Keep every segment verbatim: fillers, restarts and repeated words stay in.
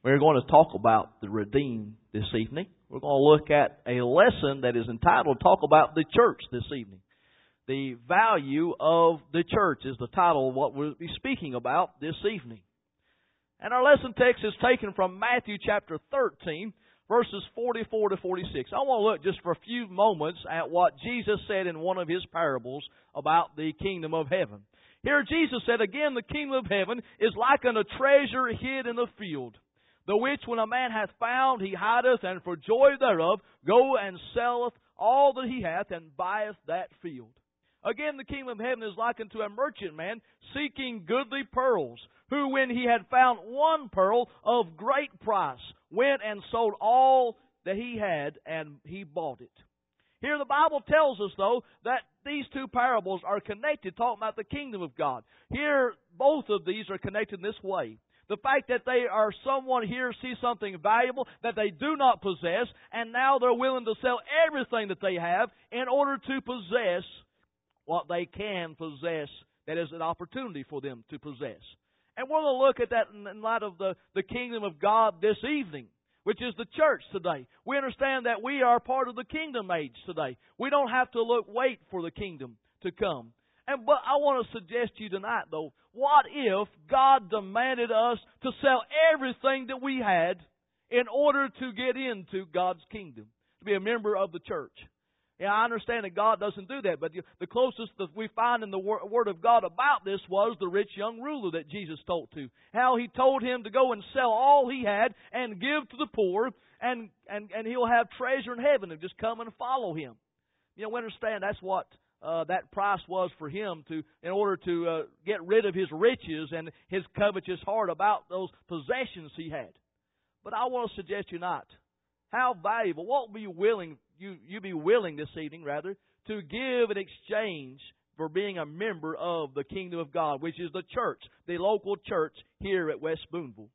We're going to talk about the redeemed this evening. We're going to look at a lesson that is entitled Talk About the Church this evening. The value of the church is the title of what we'll be speaking about this evening. And our lesson text is taken from Matthew chapter thirteen, verses forty-four to forty-six. I want to look just for a few moments at what Jesus said in one of His parables about the kingdom of heaven. Here Jesus said, "Again, the kingdom of heaven is like unto a treasure hid in the field, the which when a man hath found, he hideth, and for joy thereof go and selleth all that he hath, and buyeth that field. Again, the kingdom of heaven is like unto a merchant man seeking goodly pearls, who when he had found one pearl of great price, went and sold all that he had, and he bought it." Here the Bible tells us, though, that these two parables are connected, talking about the kingdom of God. Here, both of these are connected in this way. The fact that they are someone here sees something valuable that they do not possess, and now they're willing to sell everything that they have in order to possess what they can possess, that is an opportunity for them to possess. And we're going to look at that in light of the, the kingdom of God this evening, which is the church today. We understand that we are part of the kingdom age today. We don't have to look, wait for the kingdom to come. And but I want to suggest to you tonight, though, what if God demanded us to sell everything that we had in order to get into God's kingdom, to be a member of the church? Yeah, I understand that God doesn't do that, but the closest that we find in the Word of God about this was the rich young ruler that Jesus told to. How He told him to go and sell all he had and give to the poor, and, and, and he'll have treasure in heaven and just come and follow Him. You know, we understand that's what uh, that price was for him to, in order to uh, get rid of his riches and his covetous heart about those possessions he had. But I want to suggest you not. How valuable, what would you willing you you be willing this evening, rather, to give in exchange for being a member of the kingdom of God, which is the church, the local church here at West Boonville?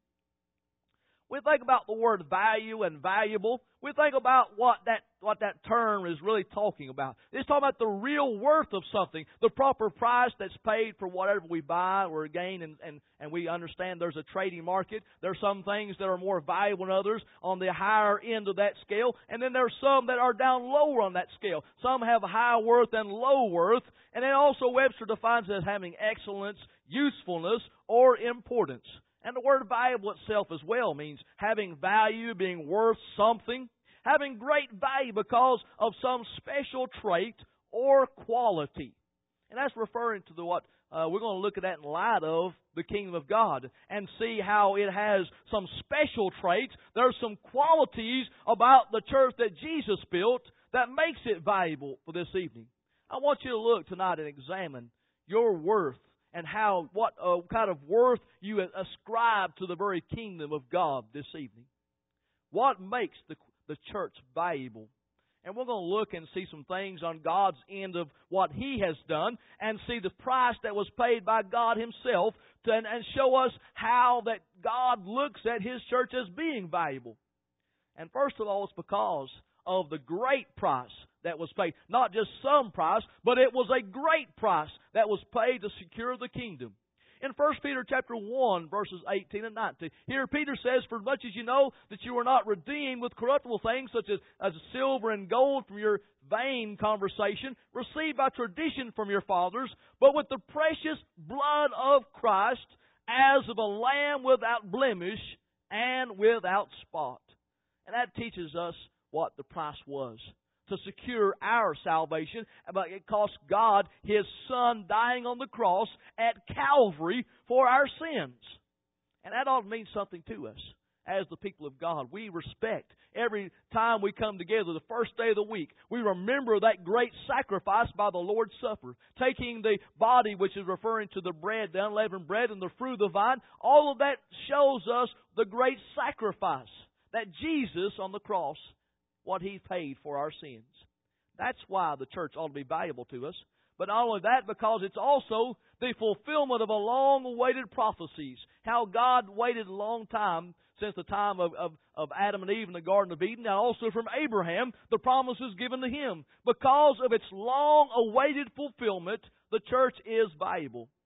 We think about the word value and valuable. We think about what that what that term is really talking about. It's talking about the real worth of something, the proper price that's paid for whatever we buy or gain, and, and, and we understand there's a trading market. There are some things that are more valuable than others on the higher end of that scale, and then there are some that are down lower on that scale. Some have high worth and low worth, and then also Webster defines it as having excellence, usefulness, or importance. And the word valuable itself as well means having value, being worth something, having great value because of some special trait or quality. And that's referring to the what uh, we're going to look at that in light of the kingdom of God and see how it has some special traits. There's some qualities about the church that Jesus built that makes it valuable for this evening. I want you to look tonight and examine your worth and how, what uh, kind of worth you ascribe to the very kingdom of God this evening. What makes the, the church valuable? And we're going to look and see some things on God's end of what He has done and see the price that was paid by God Himself to, and, and show us how that God looks at His church as being valuable. And first of all, it's because of the great price that was paid. Not just some price, but it was a great price that was paid to secure the kingdom. In First Peter chapter one, verses eighteen and nineteen, here Peter says, "For as much as you know that you were not redeemed with corruptible things, such as, as silver and gold from your vain conversation, received by tradition from your fathers, but with the precious blood of Christ, as of a lamb without blemish and without spot." And that teaches us what the price was to secure our salvation. But it cost God His Son dying on the cross at Calvary for our sins. And that ought to mean something to us as the people of God. We respect every time we come together, the first day of the week, we remember that great sacrifice by the Lord's Supper, taking the body, which is referring to the bread, the unleavened bread, and the fruit of the vine. All of that shows us the great sacrifice that Jesus on the cross, what He paid for our sins. That's why the church ought to be valuable to us. But not only that, because it's also the fulfillment of a long-awaited prophecies. How God waited a long time, since the time of, of, of Adam and Eve in the Garden of Eden, and also from Abraham, the promise was given to him. Because of its long-awaited fulfillment, the church is valuable.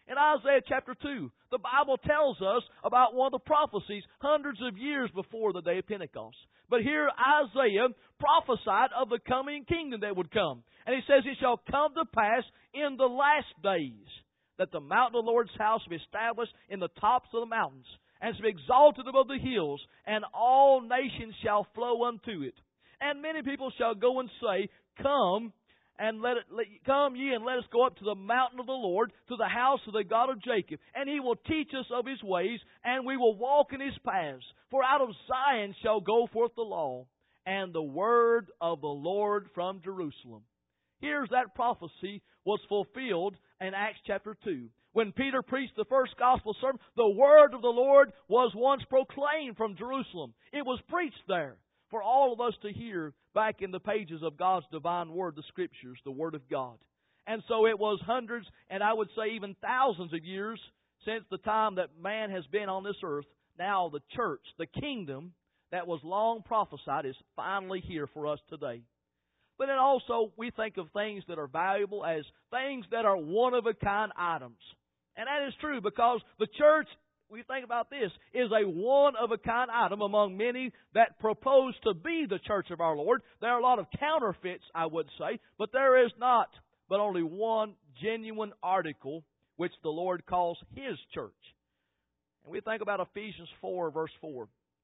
In Isaiah chapter two, the Bible tells us about one of the prophecies hundreds of years before the day of Pentecost. But here Isaiah prophesied of the coming kingdom that would come. And he says, it shall come to pass in the last days that the mountain of the Lord's house shall be established in the tops of the mountains, and shall be exalted above the hills, and all nations shall flow unto it. And many people shall go and say, Come, and let it let, come ye and let us go up to the mountain of the Lord, to the house of the God of Jacob, and He will teach us of His ways, and we will walk in His paths. For out of Zion shall go forth the law, and the word of the Lord from Jerusalem. Here's that prophecy was fulfilled in Acts chapter two. When Peter preached the first gospel sermon, the word of the Lord was once proclaimed from Jerusalem. It was preached there for all of us to hear back in the pages of God's divine word, the Scriptures, the Word of God. And so it was hundreds, and I would say even thousands of years since the time that man has been on this earth. Now the church, the kingdom that was long prophesied, is finally here for us today. But then also we think of things that are valuable as things that are one-of-a-kind items. And that is true because the church, we think about this, is a one-of-a-kind item among many that propose to be the church of our Lord. There are a lot of counterfeits, I would say, but there is not but only one genuine article which the Lord calls His church. And we think about Ephesians four, verse four,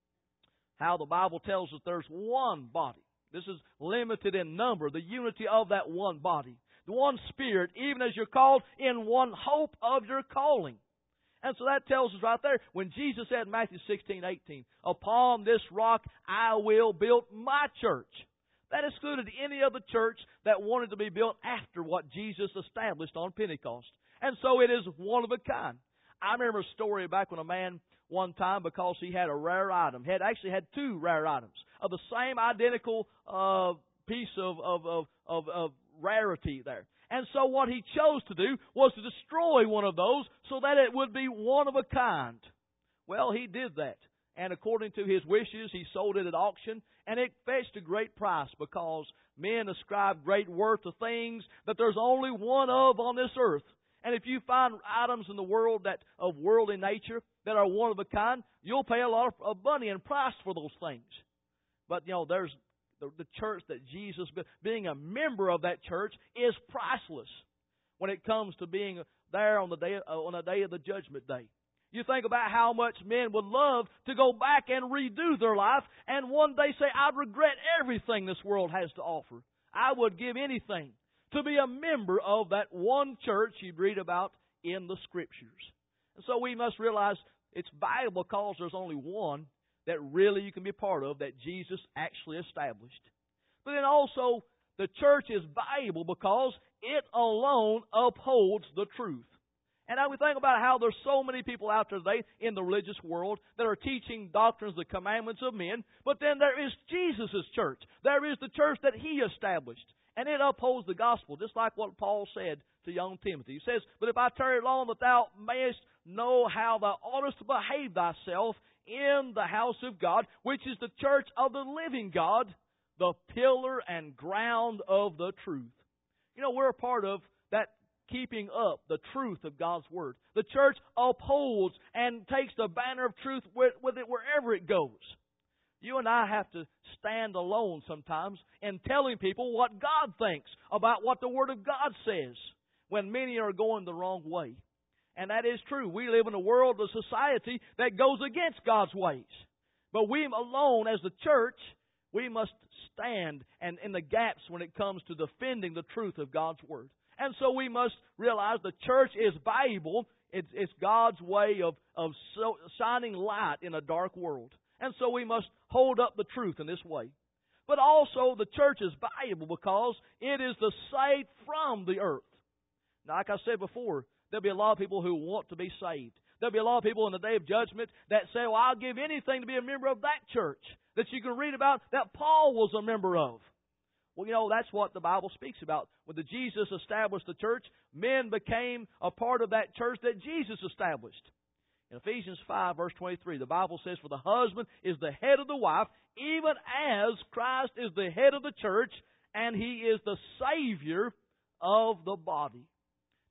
how the Bible tells us there's one body. This is limited in number, the unity of that one body. The one Spirit, even as you're called in one hope of your calling. And so that tells us right there, when Jesus said in Matthew sixteen, eighteen, upon this rock I will build my church. That excluded any other church that wanted to be built after what Jesus established on Pentecost. And so it is one of a kind. I remember a story back when a man one time, because he had a rare item, had actually had two rare items of the same identical uh, piece of, of, of, of, of rarity there. And so what he chose to do was to destroy one of those so that it would be one of a kind. Well, he did that. And according to his wishes, he sold it at auction, and it fetched a great price because men ascribe great worth to things that there's only one of on this earth. And if you find items in the world that of worldly nature that are one of a kind, you'll pay a lot of money and price for those things. But, you know, there's the, the church that Jesus, being a member of that church, is priceless when it comes to being there on the day, on the day of the judgment day. You think about how much men would love to go back and redo their life and one day say, I regret everything this world has to offer. I would give anything to be a member of that one church you'd read about in the Scriptures. And so we must realize it's valuable because there's only one that really you can be part of that Jesus actually established. But then also, the church is valuable because it alone upholds the truth. And now we think about how there's so many people out there today in the religious world that are teaching doctrines, the commandments of men, but then there is Jesus' church. There is the church that He established. And it upholds the gospel, just like what Paul said to young Timothy. He says, but if I tarry long, that thou mayest know how thou oughtest to behave thyself in the house of God, which is the church of the living God, the pillar and ground of the truth. You know, we're a part of that keeping up the truth of God's Word. The church upholds and takes the banner of truth with, with it wherever it goes. You and I have to stand alone sometimes in telling people what God thinks about what the Word of God says when many are going the wrong way. And that is true. We live in a world, a society that goes against God's ways. But we alone as the church, we must stand and in the gaps when it comes to defending the truth of God's Word. And so we must realize the church is valuable. It's, it's God's way of, of so, shining light in a dark world. And so we must hold up the truth in this way. But also the church is valuable because it is the saved from the earth. Now, like I said before, there'll be a lot of people who want to be saved. There'll be a lot of people in the day of judgment that say, well, I'll give anything to be a member of that church that you can read about that Paul was a member of. Well, you know, that's what the Bible speaks about. When the Jesus established the church, men became a part of that church that Jesus established. In Ephesians five, verse twenty-three, the Bible says, for the husband is the head of the wife, even as Christ is the head of the church, and He is the Savior of the body.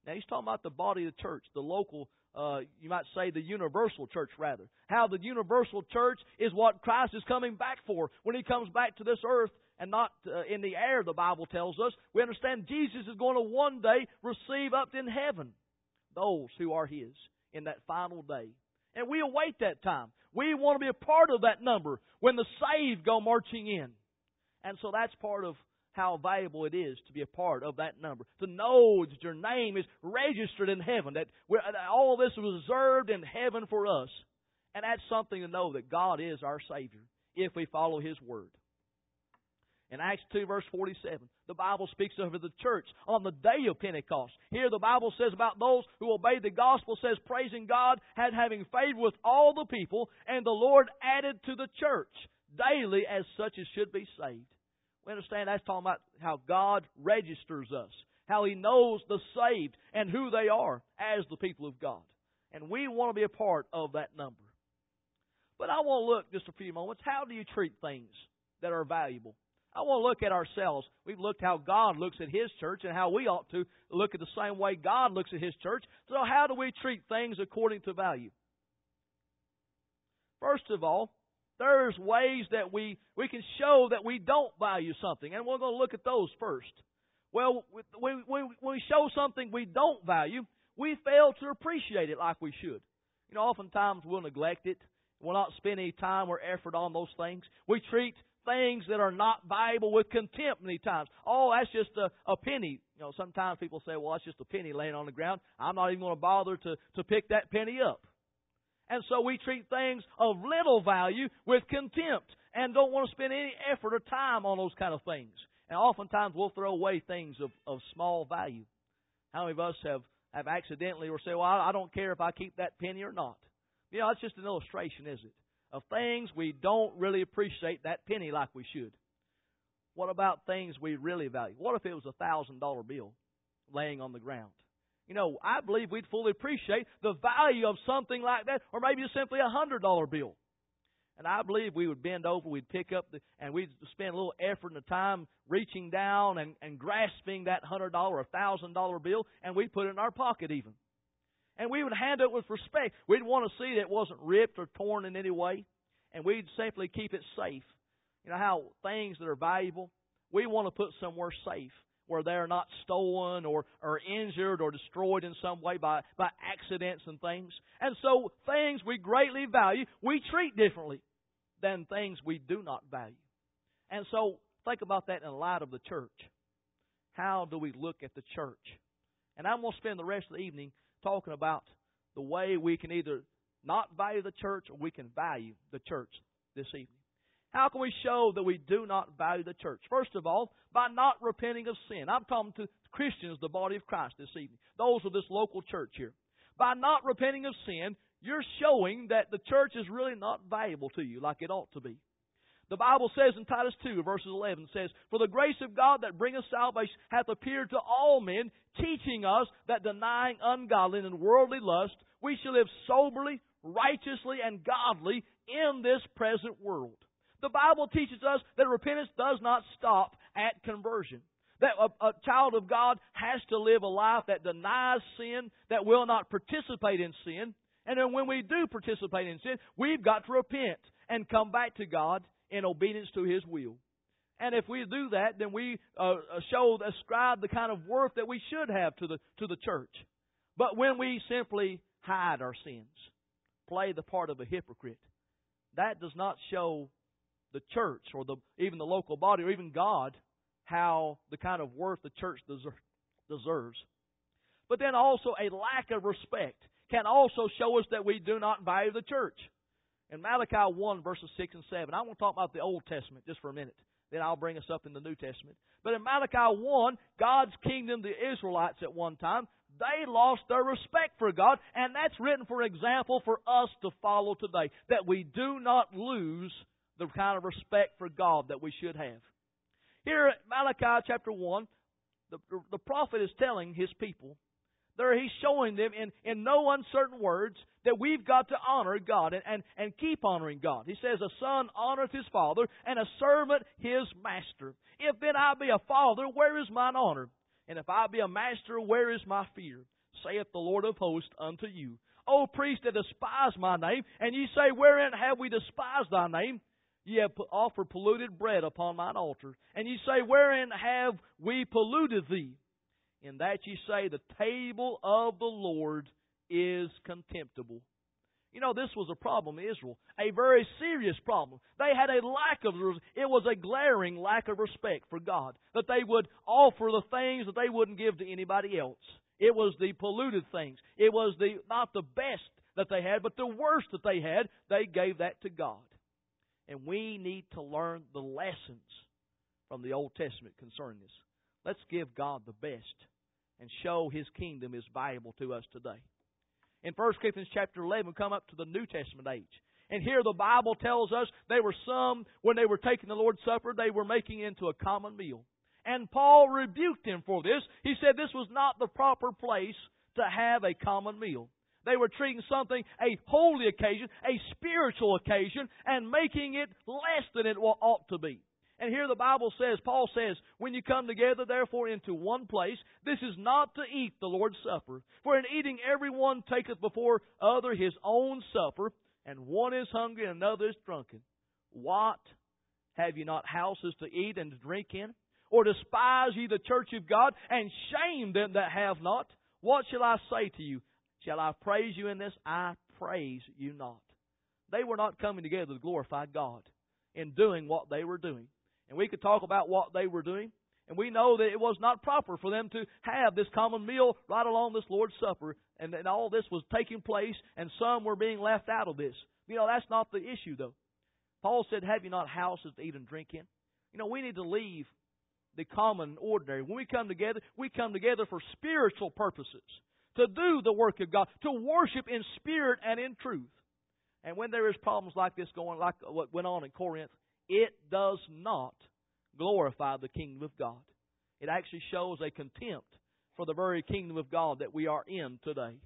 Now, he's talking about the body of the church, the local, uh, you might say the universal church, rather. How the universal church is what Christ is coming back for when He comes back to this earth and not uh, in the air, the Bible tells us. We understand Jesus is going to one day receive up in heaven those who are His in that final day. And we await that time. We want to be a part of that number when the saved go marching in. And so that's part of how valuable it is to be a part of that number. To know that your name is registered in heaven. That all this was reserved in heaven for us. And that's something to know that God is our Savior if we follow His Word. In Acts two verse forty-seven, the Bible speaks of the church on the day of Pentecost. Here the Bible says about those who obeyed the gospel, says, praising God, had having favor with all the people, and the Lord added to the church daily as such as should be saved. We understand that's talking about how God registers us, how He knows the saved and who they are as the people of God. And we want to be a part of that number. But I want to look just a few moments, how do you treat things that are valuable? I want to look at ourselves. We've looked how God looks at His church and how we ought to look at the same way God looks at His church. So how do we treat things according to value? First of all, there's ways that we, we can show that we don't value something. And we're going to look at those first. Well, when, when, when we show something we don't value, we fail to appreciate it like we should. You know, oftentimes we'll neglect it. We'll not spend any time or effort on those things. We treat things that are not valuable with contempt many times. Oh, that's just a, a penny. You know, sometimes people say, well, that's just a penny laying on the ground. I'm not even going to bother to, to pick that penny up. And so we treat things of little value with contempt and don't want to spend any effort or time on those kind of things. And oftentimes we'll throw away things of, of small value. How many of us have, have accidentally or say, well, I don't care if I keep that penny or not? You know, it's just an illustration, is it? Of things we don't really appreciate that penny like we should. What about things we really value? What if it was a thousand dollar bill laying on the ground? You know, I believe we'd fully appreciate the value of something like that, or maybe simply a hundred dollar bill. And I believe we would bend over, we'd pick up, the, and we'd spend a little effort and time reaching down and, and grasping that hundred dollar or thousand dollar bill, and we'd put it in our pocket even. And we would handle it with respect. We'd want to see that it wasn't ripped or torn in any way. And we'd simply keep it safe. You know how things that are valuable, we want to put somewhere safe where they're not stolen or, or injured or destroyed in some way by, by accidents and things. And so things we greatly value, we treat differently than things we do not value. And so think about that in light of the church. How do we look at the church? And I'm going to spend the rest of the evening talking about the way we can either not value the church or we can value the church this evening. How can we show that we do not value the church? First of all, by not repenting of sin. I'm talking to Christians, the body of Christ this evening. Those of this local church here. By not repenting of sin, you're showing that the church is really not valuable to you like it ought to be. The Bible says in Titus two, verses eleven, says, for the grace of God that bringeth salvation hath appeared to all men, teaching us that denying ungodliness and worldly lust, we shall live soberly, righteously, and godly in this present world. The Bible teaches us that repentance does not stop at conversion. That a, a child of God has to live a life that denies sin, that will not participate in sin. And then when we do participate in sin, we've got to repent and come back to God in obedience to His will. And if we do that, then we uh, show, ascribe the kind of worth that we should have to the to the church. But when we simply hide our sins, play the part of a hypocrite, that does not show the church or the even the local body or even God how the kind of worth the church deserves. But then also a lack of respect can also show us that we do not value the church. In Malachi one, verses six and seven, I want to talk about the Old Testament just for a minute. Then I'll bring us up in the New Testament. But in Malachi one, God's kingdom, the Israelites at one time, they lost their respect for God. And that's written for example for us to follow today. That we do not lose the kind of respect for God that we should have. Here at Malachi chapter one, the, the prophet is telling his people, there he's showing them in, in no uncertain words that we've got to honor God and, and, and keep honoring God. He says, a son honoreth his father, and a servant his master. If then I be a father, where is mine honor? And if I be a master, where is my fear? Saith the Lord of hosts unto you. O priest that despise my name, and ye say, wherein have we despised thy name? Ye have offered polluted bread upon mine altar. And ye say, wherein have we polluted thee? In that ye say, the table of the Lord is contemptible. You know, this was a problem in Israel, a very serious problem. They had a lack of, it was a glaring lack of respect for God, that they would offer the things that they wouldn't give to anybody else. It was the polluted things. It was the not the best that they had, but the worst that they had, they gave that to God. And we need to learn the lessons from the Old Testament concerning this. Let's give God the best and show His kingdom is valuable to us today. In First Corinthians chapter eleven, we come up to the New Testament age. And here the Bible tells us there were some, when they were taking the Lord's Supper, they were making it into a common meal. And Paul rebuked them for this. He said this was not the proper place to have a common meal. They were treating something, a holy occasion, a spiritual occasion, and making it less than it ought to be. And here the Bible says, Paul says, when you come together, therefore, into one place, this is not to eat the Lord's Supper. For in eating every one taketh before other his own supper, and one is hungry and another is drunken. What? Have ye not houses to eat and to drink in? Or despise ye the church of God, and shame them that have not? What shall I say to you? Shall I praise you in this? I praise you not. They were not coming together to glorify God in doing what they were doing. And we could talk about what they were doing. And we know that it was not proper for them to have this common meal right along this Lord's Supper. And, and all this was taking place, and some were being left out of this. You know, that's not the issue, though. Paul said, have you not houses to eat and drink in? You know, we need to leave the common and ordinary. When we come together, we come together for spiritual purposes, to do the work of God, to worship in spirit and in truth. And when there is problems like this going, like what went on in Corinth, it does not glorify the kingdom of God. It actually shows a contempt for the very kingdom of God that we are in today.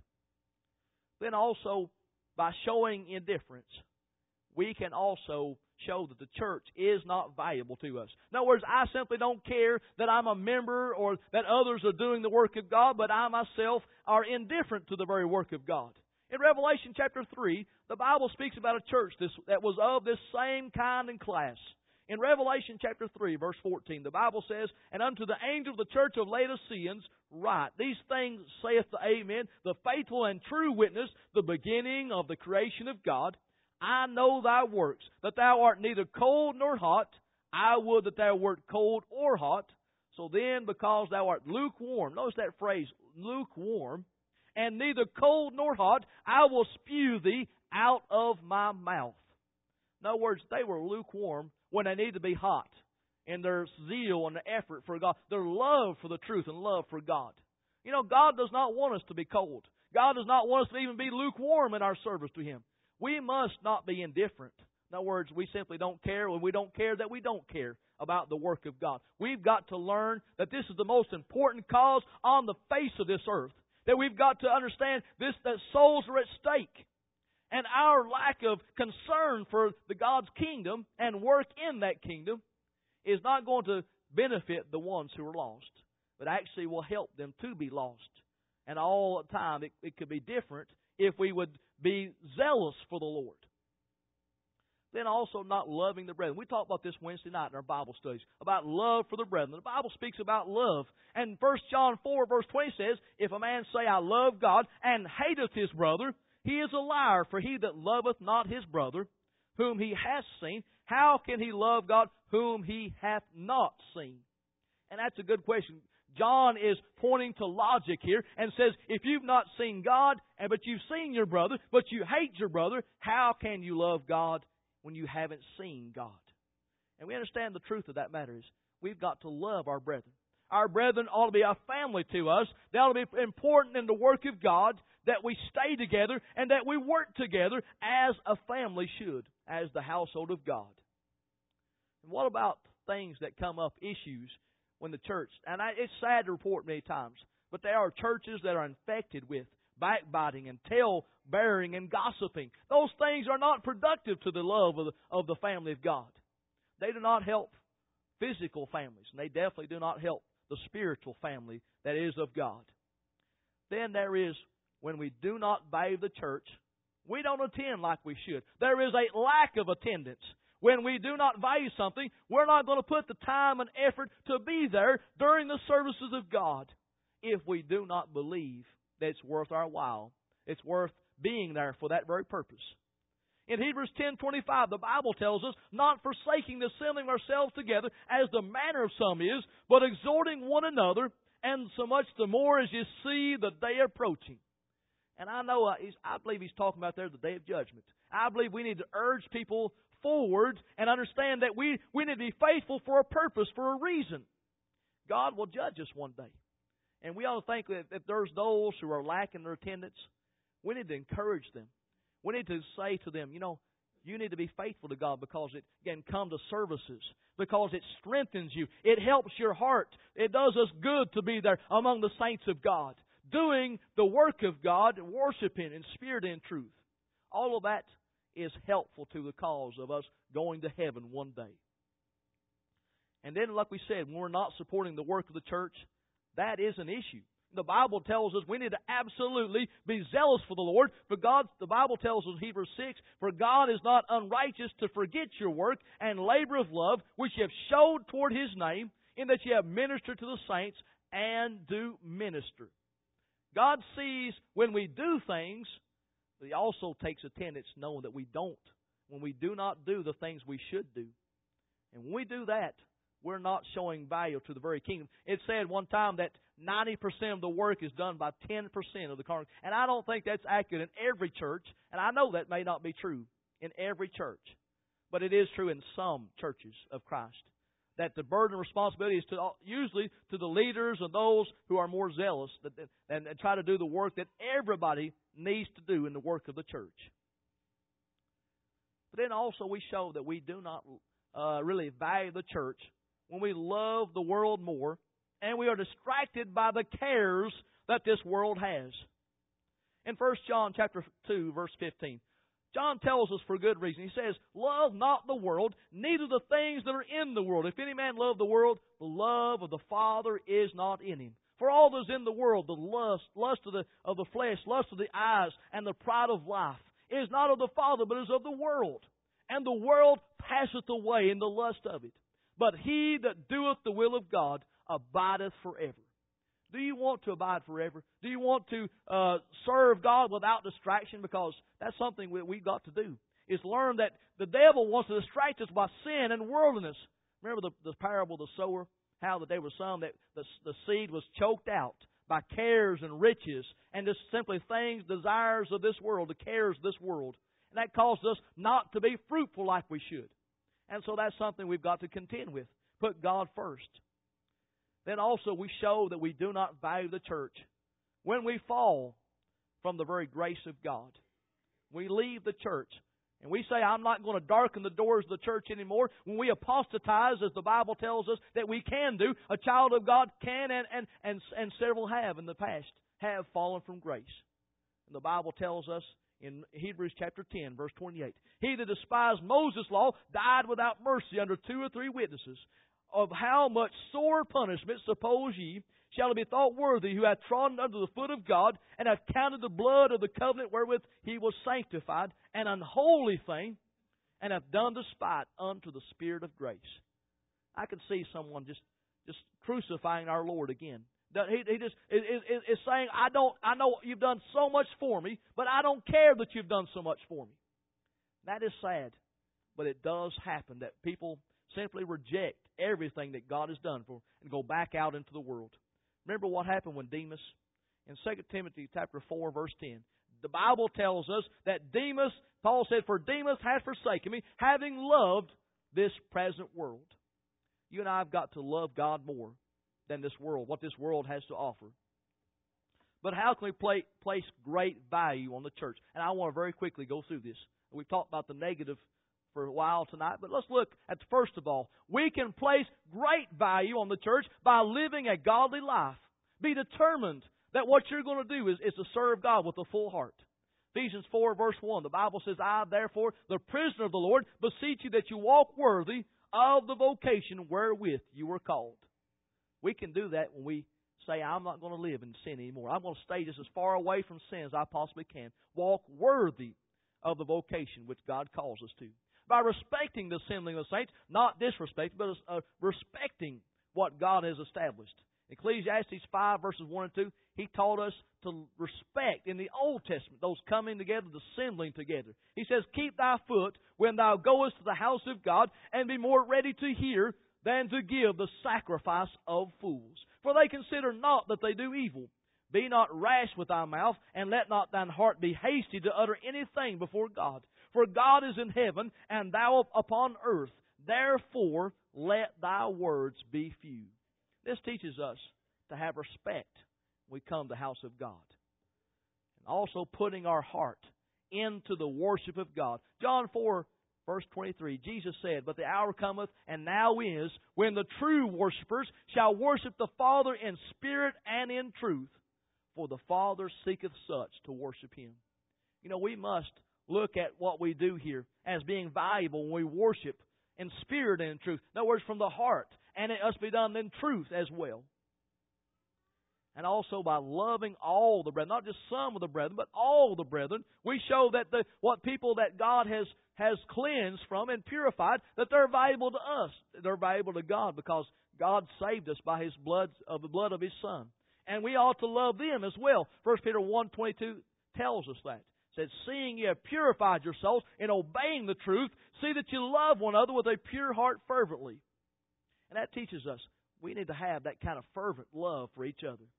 Then also, by showing indifference, we can also show that the church is not valuable to us. In other words, I simply don't care that I'm a member or that others are doing the work of God, but I myself are indifferent to the very work of God. In Revelation chapter three, the Bible speaks about a church this, that was of this same kind and class. In Revelation chapter three, verse fourteen, the Bible says, and unto the angel of the church of Laodiceans write, these things saith the Amen, the faithful and true witness, the beginning of the creation of God. I know thy works, that thou art neither cold nor hot. I would that thou wert cold or hot. So then, because thou art lukewarm, notice that phrase, lukewarm, and neither cold nor hot, I will spew thee out of my mouth. In other words, they were lukewarm when they need to be hot in their zeal and their effort for God, their love for the truth and love for God. You know, God does not want us to be cold. God does not want us to even be lukewarm in our service to Him. We must not be indifferent. In other words, we simply don't care, and we don't care that we don't care about the work of God. We've got to learn that this is the most important cause on the face of this earth. That we've got to understand this, that souls are at stake. And our lack of concern for the God's kingdom and work in that kingdom is not going to benefit the ones who are lost, but actually will help them to be lost. And all the time it, it could be different if we would be zealous for the Lord. Then also not loving the brethren. We talked about this Wednesday night in our Bible studies, about love for the brethren. The Bible speaks about love. And First John four verse twenty says, if a man say, I love God, and hateth his brother, he is a liar. For he that loveth not his brother, whom he hath seen, how can he love God, whom he hath not seen? And that's a good question. John is pointing to logic here and says, if you've not seen God, but you've seen your brother, but you hate your brother, how can you love God when you haven't seen God? And we understand the truth of that matter is we've got to love our brethren. Our brethren ought to be a family to us. They ought to be important in the work of God, that we stay together and that we work together as a family should, as the household of God. And what about things that come up, issues, when the church, and I, it's sad to report many times, but there are churches that are infected with backbiting and tale-bearing and gossiping. Those things are not productive to the love of the, of the family of God. They do not help physical families, and they definitely do not help the spiritual family that is of God. Then there is, when we do not value the church, we don't attend like we should. There is a lack of attendance. When we do not value something, we're not going to put the time and effort to be there during the services of God if we do not believe that it's worth our while. It's worth being there for that very purpose. In Hebrews ten twenty-five, the Bible tells us, not forsaking the assembling ourselves together, as the manner of some is, but exhorting one another, and so much the more as you see the day approaching. And I know, uh, he's, I believe he's talking about there the day of judgment. I believe we need to urge people forward and understand that we, we need to be faithful for a purpose, for a reason. God will judge us one day. And we ought to think that if there's those who are lacking their attendance, we need to encourage them. We need to say to them, you know, you need to be faithful to God because it can come to services, because it strengthens you. It helps your heart. It does us good to be there among the saints of God, doing the work of God, worshiping in spirit and truth. All of that is helpful to the cause of us going to heaven one day. And then, like we said, when we're not supporting the work of the church, that is an issue. The Bible tells us we need to absolutely be zealous for the Lord. For God, the Bible tells us in Hebrews six, for God is not unrighteous to forget your work and labor of love, which you have showed toward His name, in that you have ministered to the saints and do minister. God sees when we do things, but He also takes attendance knowing that we don't, when we do not do the things we should do. And when we do that, we're not showing value to the very kingdom. It said one time that ninety percent of the work is done by ten percent of the congregation. And I don't think that's accurate in every church. And I know that may not be true in every church. But it is true in some churches of Christ. That the burden and responsibility is to usually to the leaders and those who are more zealous and try to do the work that everybody needs to do in the work of the church. But then also we show that we do not uh, really value the church when we love the world more and we are distracted by the cares that this world has. In First John chapter two, verse fifteen, John tells us for good reason. He says, love not the world, neither the things that are in the world. If any man love the world, the love of the Father is not in him. For all that is in the world, the lust, lust of the, of the flesh, lust of the eyes, and the pride of life, is not of the Father, but is of the world. And the world passeth away in the lust of it. But he that doeth the will of God abideth forever. Do you want to abide forever? Do you want to uh, serve God without distraction? Because that's something we, we've got to do, is learn that the devil wants to distract us by sin and worldliness. Remember the, the parable of the sower? How that there was some that the, the seed was choked out by cares and riches and just simply things, desires of this world, the cares of this world. And that caused us not to be fruitful like we should. And so that's something we've got to contend with. Put God first. Then also we show that we do not value the church when we fall from the very grace of God. We leave the church and we say, I'm not going to darken the doors of the church anymore. When we apostatize, as the Bible tells us that we can do, a child of God can and, and, and, and several have in the past, have fallen from grace. And the Bible tells us in Hebrews chapter ten, verse twenty-eight, he that despised Moses' law died without mercy under two or three witnesses. Of how much sore punishment, suppose ye, shall it be thought worthy, who hath trodden under the foot of God, and hath counted the blood of the covenant wherewith he was sanctified, an unholy thing, and hath done despite unto the Spirit of grace. I can see someone just, just crucifying our Lord again. He, he just is, is, is saying, I don't, I know you've done so much for me, but I don't care that you've done so much for me. That is sad, but it does happen that people simply reject everything that God has done for them and go back out into the world. Remember what happened when Demas, in Second Timothy chapter four, verse ten, the Bible tells us that Demas, Paul said, for Demas hath forsaken me, having loved this present world. You and I have got to love God more than this world, what this world has to offer. But how can we play, place great value on the church? And I want to very quickly go through this. We've talked about the negative for a while tonight, but let's look at, first of all, we can place great value on the church by living a godly life. Be determined that what you're going to do is, is to serve God with a full heart. Ephesians four, verse one, the Bible says, I, therefore, the prisoner of the Lord, beseech you that you walk worthy of the vocation wherewith you were called. We can do that when we say, I'm not going to live in sin anymore. I'm going to stay just as far away from sin as I possibly can. Walk worthy of the vocation which God calls us to. By respecting the assembling of the saints, not disrespecting, but uh, respecting what God has established. Ecclesiastes five, verses one and two, He taught us to respect, in the Old Testament, those coming together, the assembling together. He says, keep thy foot when thou goest to the house of God, and be more ready to hear than to give the sacrifice of fools. For they consider not that they do evil. Be not rash with thy mouth, and let not thine heart be hasty to utter anything before God. For God is in heaven, and thou upon earth. Therefore, let thy words be few. This teaches us to have respect when we come to the house of God. And also putting our heart into the worship of God. John four, verse twenty-three, Jesus said, But the hour cometh, and now is, when the true worshipers shall worship the Father in spirit and in truth. For the Father seeketh such to worship Him. You know, we must look at what we do here as being valuable when we worship in spirit and in truth. In other words, from the heart. And it must be done in truth as well. And also by loving all the brethren, not just some of the brethren, but all the brethren, we show that the what people that God has, has cleansed from and purified, that they're valuable to us. They're valuable to God because God saved us by His blood, of the blood of His Son. And we ought to love them as well. First Peter one twenty-two tells us that. It says, seeing ye have purified your souls in obeying the truth, see that you love one another with a pure heart fervently. And that teaches us we need to have that kind of fervent love for each other.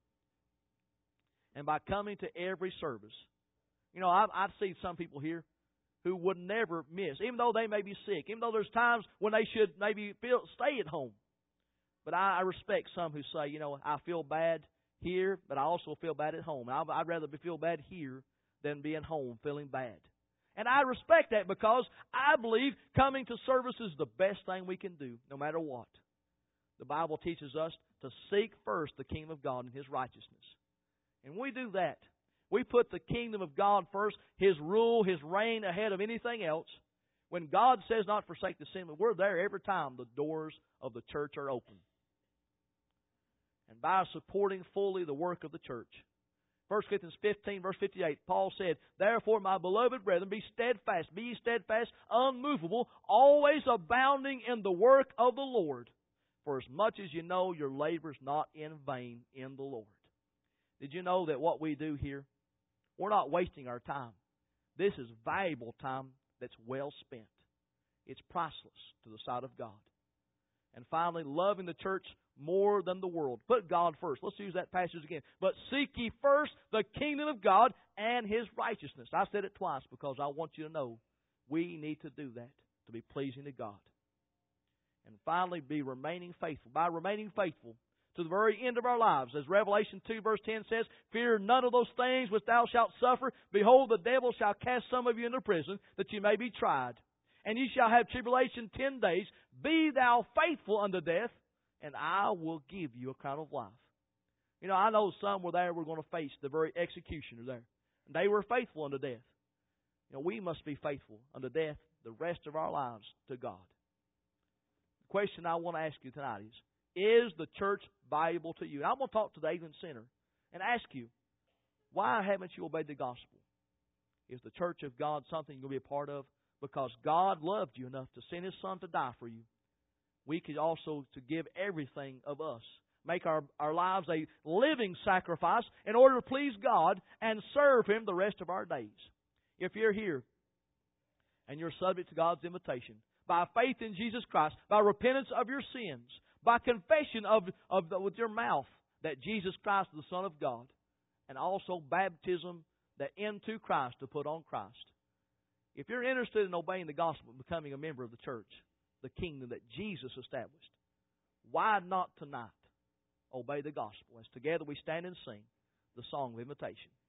And by coming to every service. You know, I've, I've seen some people here who would never miss, even though they may be sick, even though there's times when they should maybe feel, stay at home. But I, I respect some who say, you know, I feel bad here, but I also feel bad at home. I'd, I'd rather feel bad here than being home feeling bad. And I respect that because I believe coming to service is the best thing we can do, no matter what. The Bible teaches us to seek first the kingdom of God and His righteousness. And when we do that, we put the kingdom of God first, His rule, His reign ahead of anything else. When God says not forsake the assembly, we're there every time the doors of the church are open. And by supporting fully the work of the church. First Corinthians fifteen, verse fifty-eight, Paul said, Therefore, my beloved brethren, be steadfast, be ye steadfast, unmovable, always abounding in the work of the Lord. For as much as you know, your labor is not in vain in the Lord. Did you know that what we do here, we're not wasting our time. This is valuable time that's well spent. It's priceless to the sight of God. And finally, loving the church more than the world. Put God first. Let's use that passage again. But seek ye first the kingdom of God and His righteousness. I said it twice because I want you to know we need to do that to be pleasing to God. And finally, be remaining faithful. By remaining faithful to the very end of our lives. As Revelation two verse ten says, Fear none of those things which thou shalt suffer. Behold, the devil shall cast some of you into prison, that you may be tried. And ye shall have tribulation ten days. Be thou faithful unto death, and I will give you a crown of life. You know, I know some were there were going to face the very executioner there. And they were faithful unto death. You know, we must be faithful unto death the rest of our lives to God. The question I want to ask you tonight is, is the church valuable to you? And I'm going to talk to the Avon Center and ask you, why haven't you obeyed the gospel? Is the church of God something you're going to be a part of? Because God loved you enough to send His Son to die for you. We could also to give everything of us. Make our, our lives a living sacrifice in order to please God and serve Him the rest of our days. If you're here and you're subject to God's invitation, by faith in Jesus Christ, by repentance of your sins, by confession of, of the, with your mouth that Jesus Christ is the Son of God, and also baptism that into Christ to put on Christ. If you're interested in obeying the gospel and becoming a member of the church, the kingdom that Jesus established, why not tonight obey the gospel as together we stand and sing the song of invitation?